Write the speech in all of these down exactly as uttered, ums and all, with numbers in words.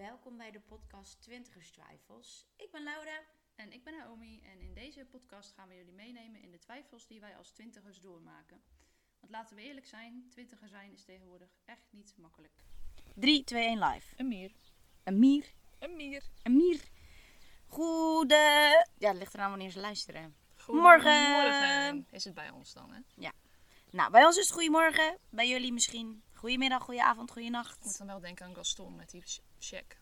Welkom bij de podcast Twintigerstwijfels. Ik ben Laura. En ik ben Naomi en in deze podcast gaan we jullie meenemen in de twijfels die wij als twintigers doormaken. Want laten we eerlijk zijn, twintiger zijn is tegenwoordig echt niet makkelijk. drie, twee, één live. Een mier. Een mier. Een mier. Een mier. Goede... Ja, het ligt eraan wanneer ze luisteren. Goedemorgen is het bij ons dan, hè? Ja. Nou, bij ons is het goedemorgen. Bij jullie misschien goedemiddag, goedenavond, Ik moet goedenacht. dan wel denken aan Gaston met die check.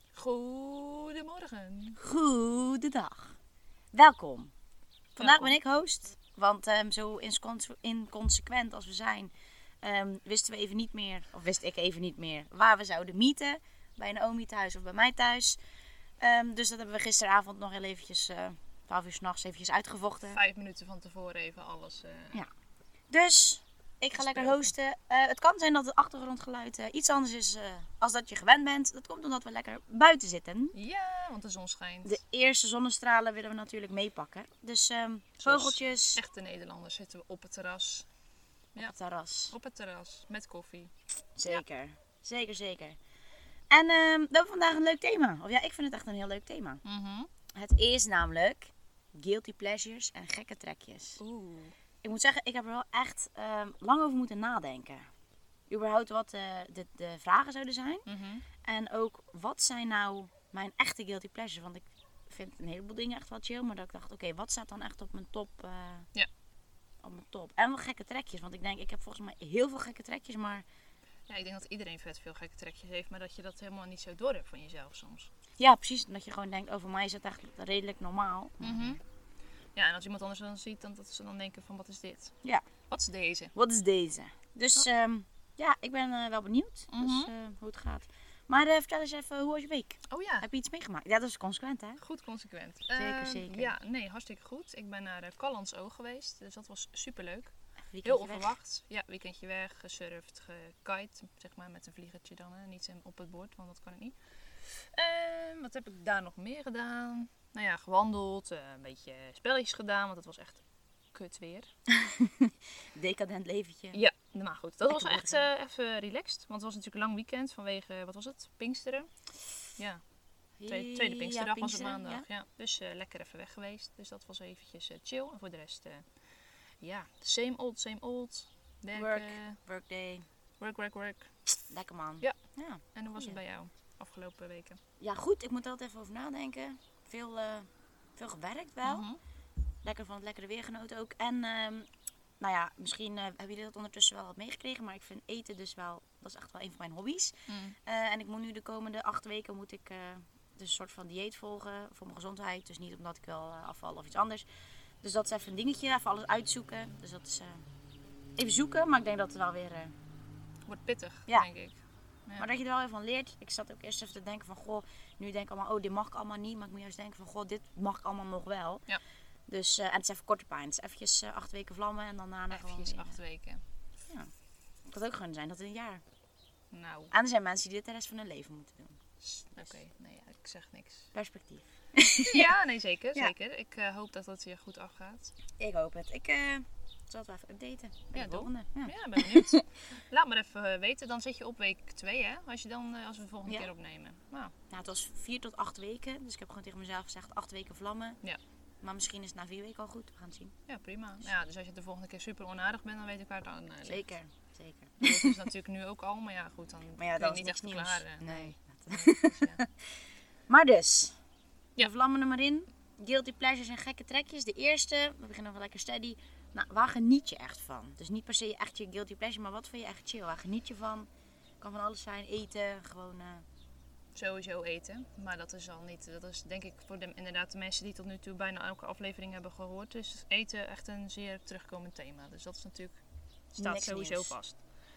Goedemorgen. Goedendag. Welkom. Vandaag Welkom. ben ik host. Want um, zo incons- inconsequent als we zijn, um, wisten we even niet meer, of wist ik even niet meer, waar we zouden meeten. Bij Naomi thuis of bij mij thuis. Um, dus dat hebben we gisteravond nog heel eventjes, uh, twaalf uur 's nachts, eventjes uitgevochten. Vijf minuten van tevoren even alles. Uh... Ja. Dus ik ga lekker hosten. Uh, het kan zijn dat het achtergrondgeluid uh, iets anders is uh, als dat je gewend bent. Dat komt omdat we lekker buiten zitten. Ja, want de zon schijnt. De eerste zonnestralen willen we natuurlijk meepakken. Dus um, vogeltjes. Echte Nederlanders zitten we op het terras. Ja. Op het terras. Op het terras, met koffie. Zeker, ja. zeker, zeker. En um, we hebben vandaag een leuk thema. Of ja, ik vind het echt een heel leuk thema. Mm-hmm. Het is namelijk guilty pleasures en gekke trekjes. Oeh. Ik moet zeggen, ik heb er wel echt um, lang over moeten nadenken. Überhaupt wat uh, de, de vragen zouden zijn. Mm-hmm. En ook, wat zijn nou mijn echte guilty pleasures? Want ik vind een heleboel dingen echt wel chill. Maar dat ik dacht, oké, okay, wat staat dan echt op mijn top? Uh, ja. Op mijn top. En wel gekke trekjes. Want ik denk, ik heb volgens mij heel veel gekke trekjes, maar... Ja, ik denk dat iedereen vet veel gekke trekjes heeft. Maar dat je dat helemaal niet zo door hebt van jezelf soms. Ja, precies. Dat je gewoon denkt, over mij is het echt redelijk normaal. Mm-hmm. Ja, en als iemand anders dan ziet, dan dat ze dan denken van, wat is dit? Ja. Wat is deze? Wat is deze? Dus oh. um, ja, ik ben uh, wel benieuwd Mm-hmm. dus, uh, hoe het gaat. Maar uh, vertel eens even, hoe was je week? Oh ja. Heb je iets meegemaakt? Ja, dat is consequent, hè? Goed consequent. Zeker, uh, zeker. Ja, nee, hartstikke goed. Ik ben naar uh, Callans Oog geweest, dus dat was superleuk. Weekendje heel onverwacht. Weg. Ja, weekendje weg, gesurfd, gekite, zeg maar, met een vliegertje dan. Hè. Niet op het bord, want dat kan ik niet. Uh, wat heb ik daar nog meer gedaan? Nou ja, gewandeld, uh, een beetje spelletjes gedaan, want het was echt kut weer. Decadent leventje. Ja, maar goed. Dat was echt uh, even relaxed. Want het was natuurlijk een lang weekend vanwege, wat was het? Pinksteren. Ja, tweede, tweede Pinksterdag ja, was het maandag. Ja. Ja, dus uh, lekker even weg geweest. Dus dat was eventjes uh, chill. En voor de rest, uh, ja, same old, same old. Werken. Work, workday. Work, work, work. Lekker man. Ja. ja. En hoe was ja. het bij jou afgelopen weken? Ja, goed. Ik moet er altijd even over nadenken. Veel, uh, veel gewerkt wel. Mm-hmm. Lekker van het lekkere weer genoten ook. En um, nou ja, misschien uh, hebben jullie dat ondertussen wel wat meegekregen. Maar ik vind eten dus wel, dat is echt wel een van mijn hobby's. Mm. Uh, en ik moet nu de komende acht weken moet ik uh, dus een soort van dieet volgen voor mijn gezondheid. Dus niet omdat ik wil uh, afvallen of iets anders. Dus dat is even een dingetje, even alles uitzoeken. Dus dat is uh, even zoeken, maar ik denk dat het wel weer... Uh, wordt pittig, ja. denk ik. Ja. Maar dat je er wel even van leert. Ik zat ook eerst even te denken van, goh, nu denk ik allemaal, oh, dit mag ik allemaal niet. Maar ik moet juist denken van, goh, dit mag ik allemaal nog wel. Ja. Dus, uh, en het is even korte pijn. Het is eventjes uh, acht weken vlammen en dan daarna gewoon Eventjes weer, acht weken. Ja. Het kan ook gewoon zijn dat het een jaar. Nou. En er zijn mensen die dit de rest van hun leven moeten doen. Dus. Oké, okay. Nee, ja, ik zeg niks. Perspectief. Ja, nee, zeker. Ja. zeker. Ik uh, hoop dat het weer goed afgaat. Ik hoop het. Ik uh, zal het wel even updaten. Ja, de volgende. Ja, ja ben benieuwd. Laat maar even weten. Dan zit je op week twee, hè? Als, je dan, uh, als we de volgende ja. keer opnemen. Nou. Nou, het was vier tot acht weken. Dus ik heb gewoon tegen mezelf gezegd, acht weken vlammen. Ja. Maar misschien is het na vier weken al goed. We gaan het zien. Ja, prima. Ja, dus als je de volgende keer super onaardig bent, dan weet ik waar het aan uh, ligt. Zeker, zeker. Dat is natuurlijk nu ook al, maar ja, goed, dan maar ja, kun je dat niet is echt Nee. verklaren. nee. nee. Dus, ja. Maar dus, ja. we vlammen er maar in. Guilty pleasures en gekke trekjes. De eerste, we beginnen wel lekker steady. Nou, waar geniet je echt van? Dus niet per se echt je guilty pleasure, maar wat vind je echt chill? Waar geniet je van? Kan van alles zijn, eten, gewoon... Uh... Sowieso eten, maar dat is al niet, dat is denk ik voor de, inderdaad de mensen die tot nu toe bijna elke aflevering hebben gehoord. Dus eten echt een zeer terugkomend thema. Dus dat is natuurlijk, staat Niks sowieso nieuws. vast.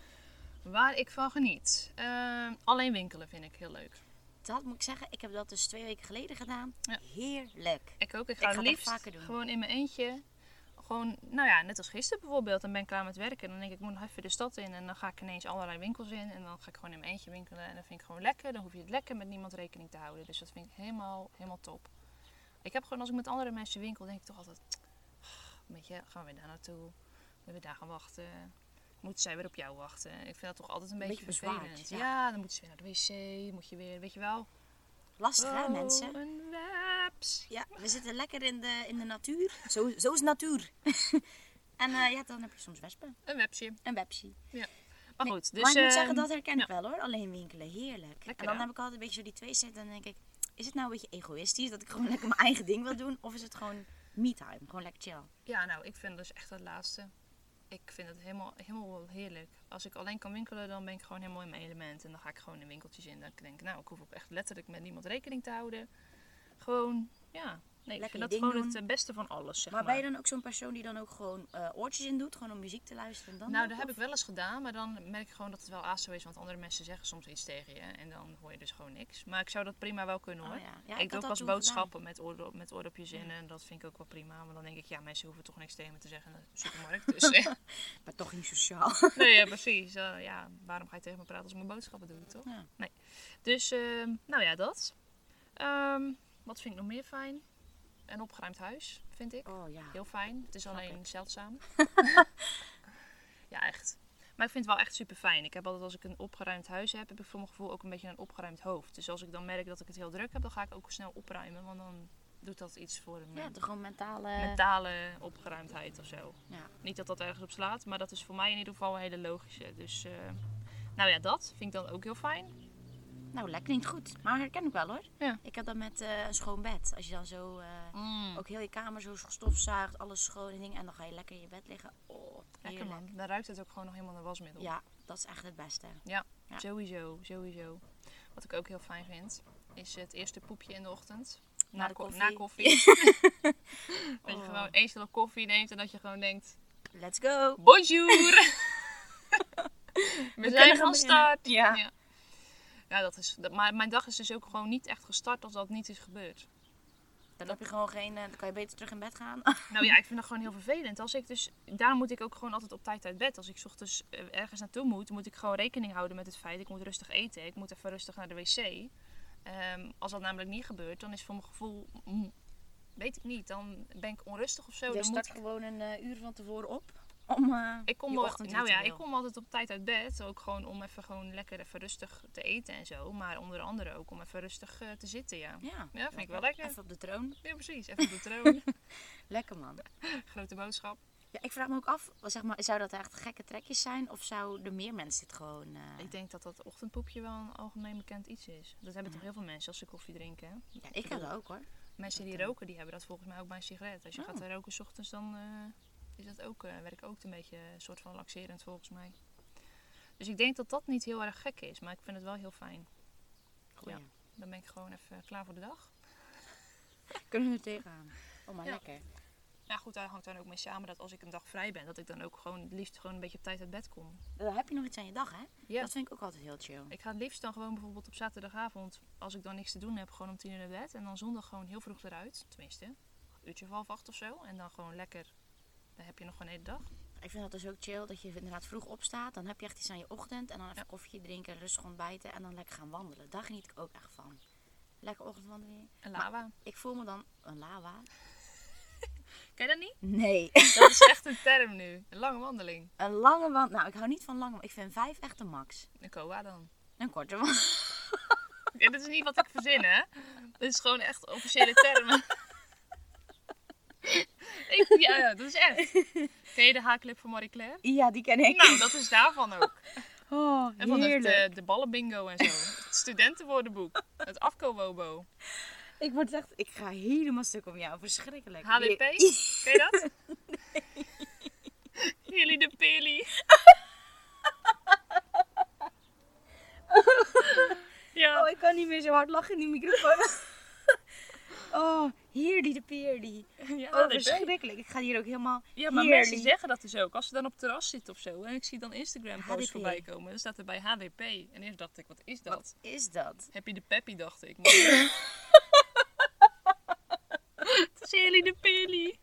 Waar ik van geniet. Uh, alleen winkelen vind ik heel leuk. Dat moet ik zeggen, ik heb dat dus twee weken geleden gedaan. Ja. Heerlijk. Ik ook, ik ga, ik ga het liefst vaker doen. gewoon in mijn eentje. Gewoon, nou ja, net als gisteren bijvoorbeeld. Dan ben ik klaar met werken. Dan denk ik, ik moet nog even de stad in. En dan ga ik ineens allerlei winkels in. En dan ga ik gewoon in mijn eentje winkelen. En dat vind ik gewoon lekker. Dan hoef je het lekker met niemand rekening te houden. Dus dat vind ik helemaal, helemaal top. Ik heb gewoon, als ik met andere mensen winkel, denk ik toch altijd... Een beetje, gaan we weer daar naartoe? We weer daar gaan wachten? Ik moeten zij weer op jou wachten. Ik vind dat toch altijd een, een beetje, beetje vervelend. Ja. ja, dan moeten ze weer naar de wc, moet je weer, weet je wel. Lastig oh, hè mensen? een webs. Ja, we zitten lekker in de, in de natuur. Zo, zo is natuur. En uh, ja, dan heb je soms wespen. Een websje. Een websje. Ja. Maar goed, nee, dus... Maar ik moet uh, zeggen, dat herken ik ja. wel hoor. Alleen winkelen, heerlijk. Lekker, en dan hè? heb ik altijd een beetje zo die twee zitten en dan denk ik, is het nou een beetje egoïstisch dat ik gewoon lekker mijn eigen ding wil doen? Of is het gewoon me-time, gewoon lekker chill? Ja, nou, ik vind dus echt het laatste. Ik vind het helemaal, helemaal heerlijk. Als ik alleen kan winkelen, dan ben ik gewoon helemaal in mijn element. En dan ga ik gewoon in winkeltjes in. Dan denk ik, nou, ik hoef ook echt letterlijk met niemand rekening te houden. Gewoon, ja... Nee, lekker ik vind dat gewoon doen. Het beste van alles, zeg maar. Maar ben je dan ook zo'n persoon die dan ook gewoon uh, oortjes in doet? Gewoon om muziek te luisteren? En dan nou, ook, dat of? heb ik wel eens gedaan. Maar dan merk ik gewoon dat het wel aso is. Want andere mensen zeggen soms iets tegen je. En dan hoor je dus gewoon niks. Maar ik zou dat prima wel kunnen hoor. Oh, ja. Ja, ik ik doe ook dat wel boodschappen met, oordop, met oordopjes in. Ja. En dat vind ik ook wel prima. Maar dan denk ik, ja, mensen hoeven toch niks tegen me te zeggen in de supermarkt. Dus, maar toch niet sociaal. nee, ja, precies. Uh, ja, waarom ga je tegen me praten als ik mijn boodschappen doe, toch? Ja. Nee. Dus, uh, nou ja, dat. Um, wat vind ik nog meer fijn? Een opgeruimd huis, vind ik. Oh, ja. Heel fijn. Het is Snap alleen ik. zeldzaam. Ja, echt. Maar ik vind het wel echt super fijn. Ik heb altijd, als ik een opgeruimd huis heb, heb ik voor mijn gevoel ook een beetje een opgeruimd hoofd. Dus als ik dan merk dat ik het heel druk heb, dan ga ik ook snel opruimen. Want dan doet dat iets voor een Ja, toch gewoon mentale... mentale opgeruimdheid of zo. Ja. Niet dat dat ergens op slaat, maar dat is voor mij in ieder geval een hele logische. Dus, uh, nou ja, dat vind ik dan ook heel fijn. Nou, lekker niet goed. Maar herken ik wel hoor. Ja. Ik heb dat met uh, een schoon bed. Als je dan zo uh, mm. ook heel je kamer zo gestofzuigt, alles schoon en dingen. En dan ga je lekker in je bed liggen. Oh, lekker man. Dan ruikt het ook gewoon nog helemaal naar wasmiddel. Ja, dat is echt het beste. Ja, ja, sowieso, sowieso. Wat ik ook heel fijn vind, is het eerste poepje in de ochtend. Na, na de koffie. Na koffie. dat je oh. gewoon één slok koffie neemt en dat je gewoon denkt... Let's go! Bonjour! We, We zijn van start! Ja. ja. Ja, dat is, dat, maar mijn dag is dus ook gewoon niet echt gestart als dat niet is gebeurd. Dan heb je gewoon geen, uh, dan kan je beter terug in bed gaan. Nou ja, ik vind dat gewoon heel vervelend. Als ik dus, daarom moet ik ook gewoon altijd op tijd uit bed. Als ik 's ochtends ergens naartoe moet, moet ik gewoon rekening houden met het feit, ik moet rustig eten, ik moet even rustig naar de wc. Um, als dat namelijk niet gebeurt, dan is voor mijn gevoel, mm, weet ik niet, dan ben ik onrustig of zo. Je dan start moet... gewoon een uh, uur van tevoren op. Om, uh, ik kom wel, nou ja, ik kom altijd op tijd uit bed. Ook gewoon om even gewoon lekker even rustig te eten en zo. Maar onder andere ook om even rustig uh, te zitten, ja. Ja, ja vind lekker. ik wel lekker. Even op de troon. Ja, precies. Even op de troon. Lekker man. Grote boodschap. Ja, ik vraag me ook af, zeg maar, zou dat echt gekke trekjes zijn? Of zouden meer mensen dit gewoon... Uh... Ik denk dat dat ochtendpoepje wel een algemeen bekend iets is. Dat hebben ja. toch heel veel mensen als ze koffie drinken. Ja, ik, ik heb dat ook hoor. Mensen die roken, die hebben dat volgens mij ook bij een sigaret. Als je oh. gaat roken 's ochtends, dan... Uh, is dat ook, uh, werkt ook een beetje een soort van laxerend volgens mij. Dus ik denk dat dat niet heel erg gek is, maar ik vind het wel heel fijn. Goeie. Ja, dan ben ik gewoon even klaar voor de dag. Kunnen we er tegenaan. Oh, maar ja. lekker. Ja goed, daar hangt dan ook mee samen dat als ik een dag vrij ben, dat ik dan ook gewoon het liefst gewoon een beetje op tijd uit bed kom. Dan heb je nog iets aan je dag, hè? Ja. Dat vind ik ook altijd heel chill. Ik ga het liefst dan gewoon bijvoorbeeld op zaterdagavond, als ik dan niks te doen heb, gewoon om tien uur naar bed. En dan zondag gewoon heel vroeg eruit, tenminste, een uurtje of half acht of zo. En dan gewoon lekker... Dan heb je nog een hele dag. Ik vind dat dus ook chill, dat je inderdaad vroeg opstaat. Dan heb je echt iets aan je ochtend. En dan even ja. koffie drinken, rustig ontbijten. En dan lekker gaan wandelen. Daar geniet ik ook echt van. Lekker ochtendwandeling. Een lava. Maar ik voel me dan... Een lava? Ken je dat niet? Nee. Dat is echt een term nu. Een lange wandeling. Een lange wandeling. Nou, ik hou niet van lange. Ik vind vijf echt de max. Een koa dan? Een korte wandeling. Ja, dit is niet wat ik verzin, hè? Dit is gewoon echt officiële termen. Ik, ja, ja, dat is echt. Ken je de haarclip van Marie Claire? Ja, die ken ik. Nou, dat is daarvan ook. Oh, en van het, de, de ballenbingo en zo. Het studentenwoordenboek. Het afkowobo. Ik word echt... Ik ga helemaal stuk om jou. Verschrikkelijk. H D P? Ken je dat? Nee. Jullie de Peli. Ja. Oh, ik kan niet meer zo hard lachen in die microfoon. Oh, heerly de peerly. Ja, oh, verschrikkelijk. Ik ga hier ook helemaal... Ja, maar heerly. Mensen zeggen dat dus ook. Als ze dan op het terras zitten of zo. En ik zie dan Instagram posts voorbij komen. Dan staat er bij H D P. En eerst dacht ik, wat is dat? Wat is dat? Happy de Peppy, dacht ik. Maar... Het is heerly de peerly.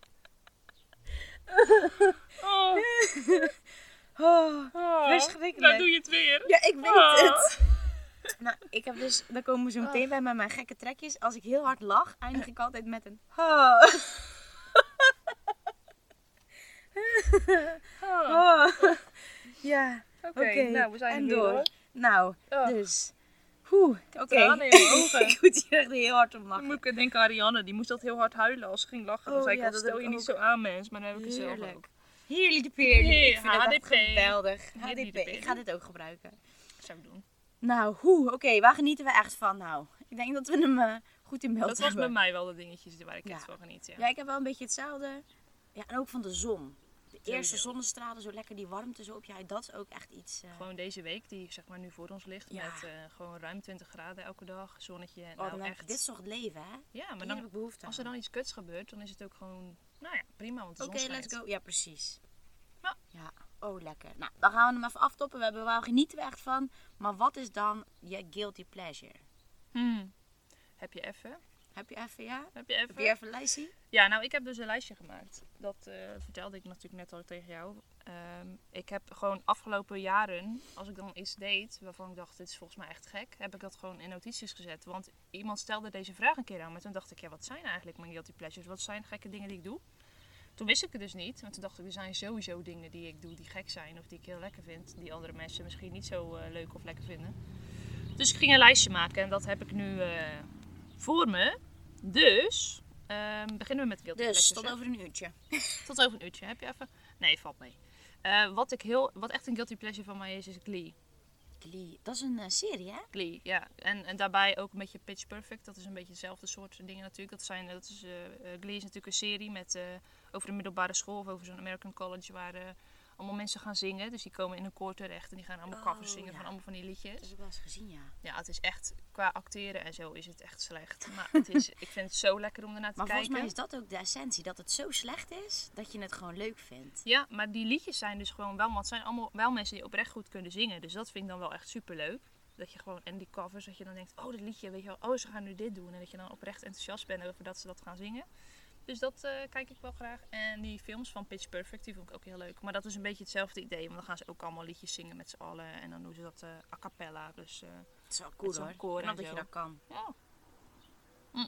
Oh. Oh, oh. Verschrikkelijk. Nou doe je het weer. Ja, ik weet oh. het. Nou, ik heb dus, dan komen we zo meteen oh. bij met mijn gekke trekjes. Als ik heel hard lach, eindig ik altijd met een oh. Oh. Ja, oké. Oké, nou, we zijn en er weer, door. hoor. Nou, Oh. dus. Oeh, oké. tranen in mijn ogen. Ik moet hier echt heel hard om Dan lachen. moet ik denken aan Ariane, die moest altijd heel hard huilen als ze ging lachen. Dan Oh, zei ik ja, altijd, dat stel heb je ik niet ook. zo aan, mens, maar dan heb ik het zelf Heerlijk. ook. Heerlijk de peerly. Heer, Ik vind het echt H D P. geweldig. H Heerlijk D P. de Ik ga dit ook gebruiken. Zou ik doen. Nou, hoe? Oké, waar genieten we echt van? Nou, ik denk dat we hem uh, goed in beeld Dat was hebben. bij mij wel de dingetjes waar ik Ja. echt van geniet. Ja. Ja, ik heb wel een beetje hetzelfde. Ja, en ook van de zon. De Sowieso. eerste zonnestralen, zo lekker die warmte zo op je huid. Dat is ook echt iets... Uh... Gewoon deze week, die zeg maar nu voor ons ligt, Ja. met uh, gewoon ruim twintig graden elke dag, zonnetje. Oh, Nou, dan denk echt. ik, dit is toch het leven, hè? Ja, maar Hier dan, heb ik behoefte als er aan. dan iets kuts gebeurt, dan is het ook gewoon, nou ja, prima, want de Oké, zon schijnt. let's go. Ja, precies. Ja. Ja, oh lekker. Nou, dan gaan we hem even aftoppen. We hebben wel genieten we echt van. Maar wat is dan je guilty pleasure? Hmm. Heb je even? Heb je even, ja? Heb je even? Heb je even een lijstje? Ja, nou, ik heb dus een lijstje gemaakt. Dat uh, vertelde ik natuurlijk net al tegen jou. Um, ik heb gewoon afgelopen jaren, als ik dan iets deed waarvan ik dacht, dit is volgens mij echt gek, heb ik dat gewoon in notities gezet. Want iemand stelde deze vraag een keer aan me. Toen dacht ik, ja, wat zijn eigenlijk mijn guilty pleasures? Wat zijn gekke dingen die ik doe? Toen wist ik het dus niet. Want toen dacht ik, er zijn sowieso dingen die ik doe die gek zijn. Of die ik heel lekker vind. Die andere mensen misschien niet zo uh, leuk of lekker vinden. Dus ik ging een lijstje maken. En dat heb ik nu uh, voor me. Dus, um, beginnen we met guilty dus, pleasures. tot over een uurtje. Tot over een uurtje. Heb je even? Nee, valt mee. Uh, wat, ik heel, wat echt een guilty pleasure van mij is, is Glee. Glee. Dat is een uh, serie, hè? Glee, ja. En, en daarbij ook een beetje Pitch Perfect. Dat is een beetje hetzelfde soort dingen natuurlijk. Dat zijn, dat is, uh, Glee is natuurlijk een serie met, uh, over een middelbare school of over zo'n American College waar uh, allemaal mensen gaan zingen. Dus die komen in een koor terecht en die gaan allemaal covers Oh, zingen ja. van allemaal van die liedjes. Dat heb ik wel eens gezien, ja. Ja, het is echt, qua acteren en zo is het echt slecht. Maar het is, ik vind het zo lekker om ernaar te Maar kijken. volgens mij is dat ook de essentie. Dat het zo slecht is, dat je het gewoon leuk vindt. Ja, maar die liedjes zijn dus gewoon wel, want het zijn allemaal wel mensen die oprecht goed kunnen zingen. Dus dat vind ik dan wel echt super leuk. Dat je gewoon, en die covers, dat je dan denkt, oh dat liedje, weet je wel, oh ze gaan nu dit doen. En dat je dan oprecht enthousiast bent over dat ze dat gaan zingen. Dus dat uh, kijk ik wel graag. En die films van Pitch Perfect, die vond ik ook heel leuk. Maar dat is een beetje hetzelfde idee. Want dan gaan ze ook allemaal liedjes zingen met z'n allen. En dan doen ze dat uh, a cappella. Dus, uh, Dat is wel cool hoor. Koor En en dat zo. je dat kan. Ja. Mm.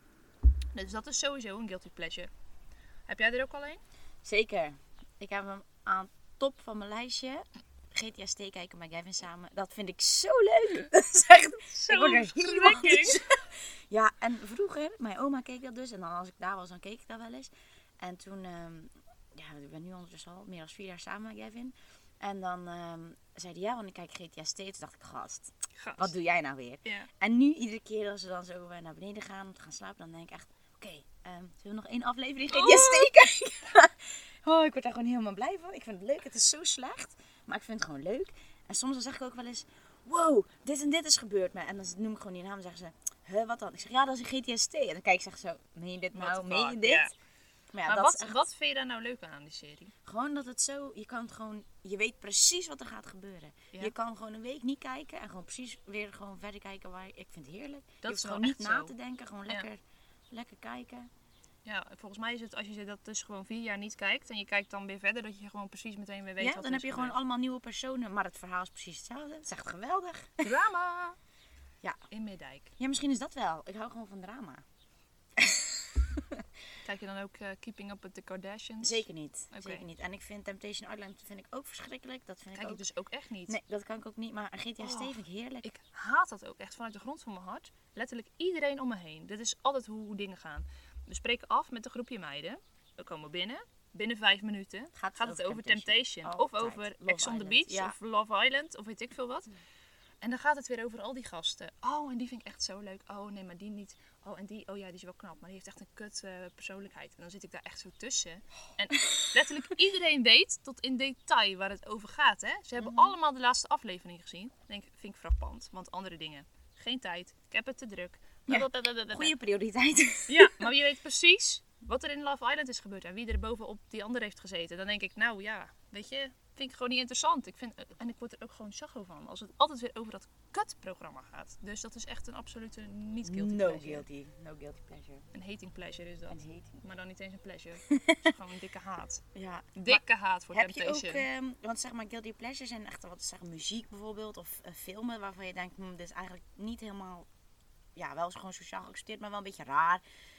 Dus dat is sowieso een guilty pleasure. Heb jij er ook al een? Zeker. Ik heb hem aan top van mijn lijstje. G T S T kijken met Gavin samen. Dat vind ik zo leuk. Dat is echt... Zo ik word er helemaal schrikkelijk. Ja, en vroeger, mijn oma keek dat dus. En dan als ik daar was, dan keek ik dat wel eens. En toen, um, ja, ik ben nu ondertussen al meer dan vier jaar samen met Gavin. En dan um, zei hij, ja, want ik kijk G T S T. Toen dacht ik, gast, Gast. wat doe jij nou weer? Ja. En nu, iedere keer als we dan zo naar beneden gaan om te gaan slapen, dan denk ik echt, oké, okay, um, zullen we nog één aflevering G T S T oh. kijken? Oh, ik word daar gewoon helemaal blij van. Ik vind het leuk. Het is zo slecht, maar ik vind het gewoon leuk. En soms dan zeg ik ook wel eens, wow, dit en dit is gebeurd. En dan noem ik gewoon die naam en zeggen ze, huh, wat dan? Ik zeg, ja, dat is een G T S T. En dan kijk ik zeg zo, meen je dit nou? Meen je dit? Ja. Maar, ja, maar dat wat, is echt... wat vind je daar nou leuk aan, aan die serie? Gewoon dat het zo, je kan het gewoon, je weet precies wat er gaat gebeuren. Ja. Je kan gewoon een week niet kijken en gewoon precies weer gewoon verder kijken waar je, ik vind het heerlijk. Dat je hoeft gewoon niet na te denken, gewoon lekker, ja. lekker kijken. Ja, volgens mij is het als je dat dus gewoon vier jaar niet kijkt en je kijkt dan weer verder, dat je gewoon precies meteen weer weet ja, wat dan er heb je gebeurd. gewoon allemaal nieuwe personen, maar het verhaal is precies hetzelfde. Het is echt geweldig. Drama! Ja. In Meerdijk. Ja, misschien is dat wel. Ik hou gewoon van drama. Kijk je dan ook uh, Keeping Up with the Kardashians? Zeker niet. Okay. Zeker niet. En ik vind Temptation Island vind ik ook verschrikkelijk. Dat vind Kijk ik ook... ik dus ook echt niet. Nee, dat kan ik ook niet. Maar G T S T oh, vind ik heerlijk. Ik haat dat ook echt vanuit de grond van mijn hart. Letterlijk iedereen om me heen. Dit is altijd hoe, hoe dingen gaan. We spreken af met een groepje meiden. We komen binnen. Binnen vijf minuten gaat, gaat het over, over Temptation. Temptation. Of over Love Ex on the Beach. Ja. Of Love Island. Of weet ik veel wat. En dan gaat het weer over al die gasten. Oh, en die vind ik echt zo leuk. Oh, nee, maar die niet. Oh, en die, oh ja, die is wel knap. Maar die heeft echt een kut uh, persoonlijkheid. En dan zit ik daar echt zo tussen. En letterlijk iedereen weet tot in detail waar het over gaat. Hè? Ze hebben mm-hmm. allemaal de laatste aflevering gezien. Denk, vind ik frappant. Want andere dingen. Geen tijd. Ik heb het te druk. Ja, goede prioriteit. Ja, maar je weet precies wat er in Love Island is gebeurd. En wie er bovenop die ander heeft gezeten. Dan denk ik, nou ja, weet je... vind ik gewoon niet interessant. Ik vind, en ik word er ook gewoon chaggo van. Als het altijd weer over dat kutprogramma gaat. Dus dat is echt een absolute niet guilty no pleasure. Guilty. No guilty pleasure. Een hating pleasure is dat. Een hating. Maar dan niet eens een pleasure. Het is gewoon een dikke haat. Ja. Dikke haat voor heb Temptation. Je ook, um, want zeg maar guilty pleasure zijn echt wat zeggen muziek bijvoorbeeld. Of uh, filmen waarvan je denkt, hm, dit is eigenlijk niet helemaal... Ja, wel eens gewoon sociaal geaccepteerd, maar wel een beetje raar.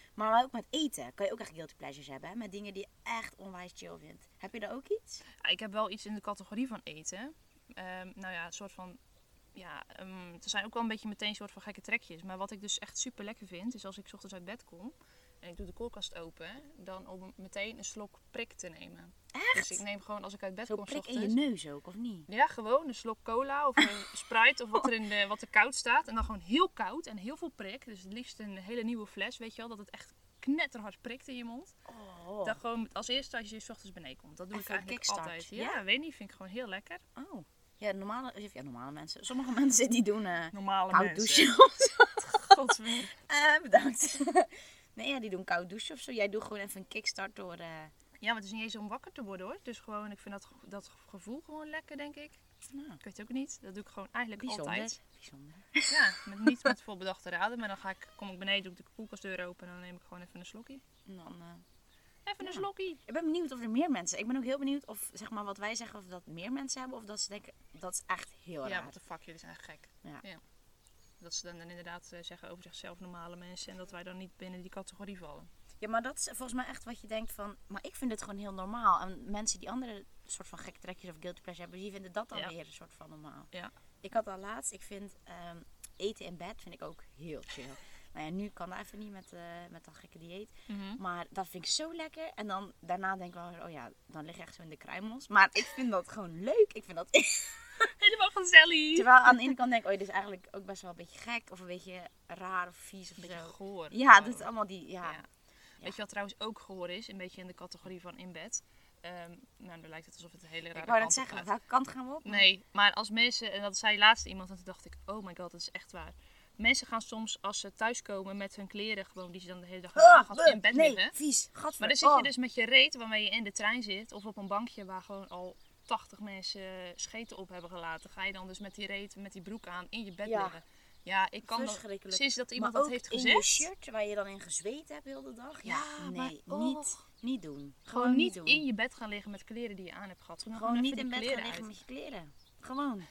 Maar ook met eten kan je ook echt guilty pleasures hebben. Hè? Met dingen die je echt onwijs chill vindt. Heb je daar ook iets? Ja, ik heb wel iets in de categorie van eten. Um, nou ja, een soort van... Ja, um, er zijn ook wel een beetje meteen een soort van gekke trekjes. Maar wat ik dus echt super lekker vind, is als ik 's ochtends uit bed kom en ik doe de koelkast open, dan om meteen een slok prik te nemen. Echt? Dus ik neem gewoon als ik uit bed Zo kom 's prik in ochtends... je neus ook, of niet? Ja, gewoon een slok cola of een Sprite of wat er, in de, wat er koud staat. En dan gewoon heel koud en heel veel prik. Dus het liefst een hele nieuwe fles, weet je wel. Dat het echt knetterhard prikt in je mond. Oh. Dan gewoon als eerste als je 's ochtends beneden komt. Dat doe Even ik eigenlijk kickstart, altijd. ja? Ja, weet niet, vind ik gewoon heel lekker. Oh. Ja, normale, ja, normale mensen. Sommige mensen die doen uh, Normale koud mensen. douchen of zo. Godver. Uh, bedankt. Nee, ja, die doen koud douchen of zo. Jij doet gewoon even een kickstart door... Uh... Ja, maar het is niet eens om wakker te worden hoor. Dus gewoon, ik vind dat, dat gevoel gewoon lekker, denk ik. Nou, Ik weet het ook niet. Dat doe ik gewoon eigenlijk bijzonder. altijd. Bijzonder. Ja, met, niet met volbedachte raden. Maar dan ga ik, kom ik beneden, doe ik de koelkastdeur open en dan neem ik gewoon even een slokje. En dan, uh... Even Ja. een slokje. Ik ben benieuwd of er meer mensen... Ik ben ook heel benieuwd of, zeg maar, wat wij zeggen, of dat meer mensen hebben. Of dat ze denken, dat is echt heel Ja, raar. what the fuck, jullie zijn echt gek. Ja. Dat ze dan, dan inderdaad uh, zeggen over zichzelf normale mensen en dat wij dan niet binnen die categorie vallen. Ja, maar dat is volgens mij echt wat je denkt van... Maar ik vind het gewoon heel normaal. En mensen die andere soort van gekke trekjes of guilty pleasure hebben... die vinden dat dan Ja. weer een soort van normaal. Ja. Ik had al laatst... Ik vind um, eten in bed vind ik ook heel chill. Nou ja, nu kan dat even niet met, uh, met dat gekke dieet. Mm-hmm. Maar dat vind ik zo lekker. En dan daarna denk ik wel... Oh ja, dan lig je echt zo in de kruimels. Maar ik vind dat gewoon leuk. Ik vind dat... Helemaal gezellig. Terwijl aan de ene kant denk ik... Oh, dit is eigenlijk ook best wel een beetje gek. Of een beetje raar of vies of Een beetje zo. goor. Ja, Gewoon. dat is allemaal die... Ja. Ja. Weet je wat trouwens ook gehoord is? Een beetje in de categorie van in bed. Um, nou, dan lijkt het alsof het een hele rare Ik wou kant dat op zeggen. gaat. Welke kant gaan we op? Nee, maar als mensen, en dat zei laatst iemand, en toen dacht ik, oh my god, dat is echt waar. Mensen gaan soms, als ze thuiskomen met hun kleren, gewoon die ze dan de hele dag hebben aangehad, in bed nee, liggen. vies. Gadver. Maar dan zit je Oh. dus met je reet waarmee je in de trein zit, of op een bankje waar gewoon al tachtig mensen scheten op hebben gelaten. Ga je dan dus met die reet, met die broek aan, in je bed Ja. liggen. Ja, ik kan dat, Verschrikkelijk. sinds dat iemand maar dat ook heeft in gezegd. je shirt waar je dan in gezweet hebt heel de dag. Ja, Ja, nee, maar- niet, oh. niet doen. Gewoon niet doen. in je bed gaan liggen met kleren die je aan hebt gehad. Gewoon, Gewoon even niet die in bed gaan kleren liggen uit. met je kleren. Gewoon.